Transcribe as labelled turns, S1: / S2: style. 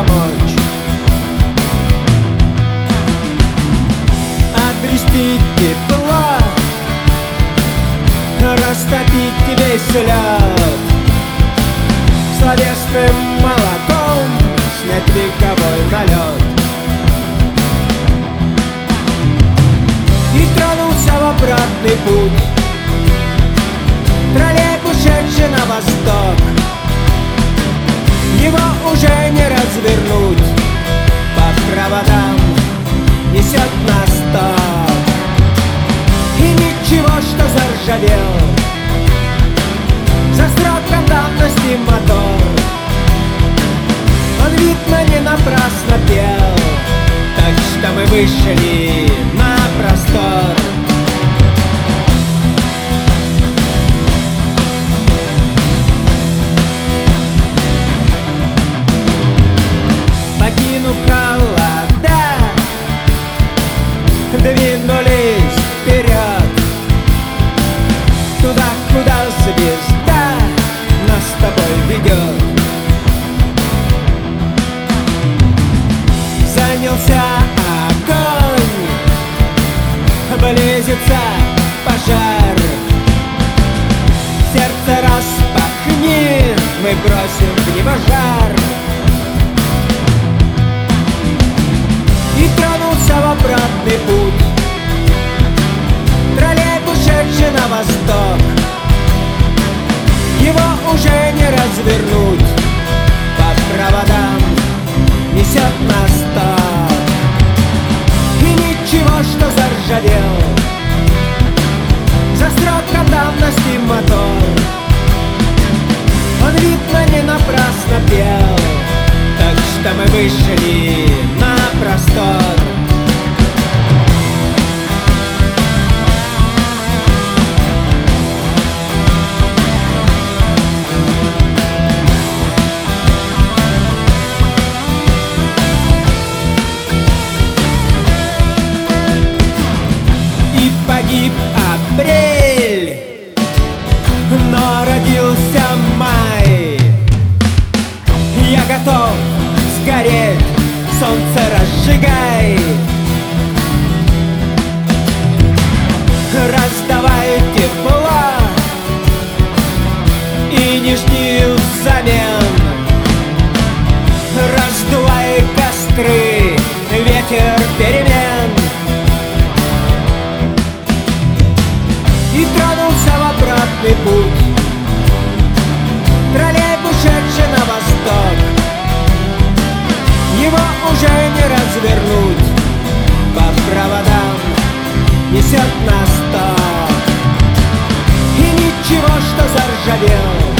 S1: помочь, обрести тепло, растопить весь лед, словесным молоком снять вековой налет. И тронулся в обратный путь троллейбус, шедший на восток. Его уже не развернуть, по проводам несет на стоп. И ничего, что заржавел за сроком давности мотор. Он, видно, не напрасно пел, так что мы вышли на простор. Покинув холода, двинулись вперед, туда, куда звезда нас с тобой ведет. Занялся огонь, близится пожар. Сердце распахни, мы бросим в него жар. И тронулся в обратный путь троллейбус, шедший на восток. Его уже не развернуть, по проводам несет на стоп. И ничего, что заржавел за сроком давности мотор. Он, видно, не напрасно пел, так что мы вышли на простор. Погиб апрель, но родился май. Я готов сгореть, солнце разжигай. Раздавай тепло и не жди взамен. Раздувай костры, ветер перемен. И тронулся в обратный путь троллейбус, шедший на восток. Его уже не развернуть, по проводам несет на стоп. И ничего, что заржавел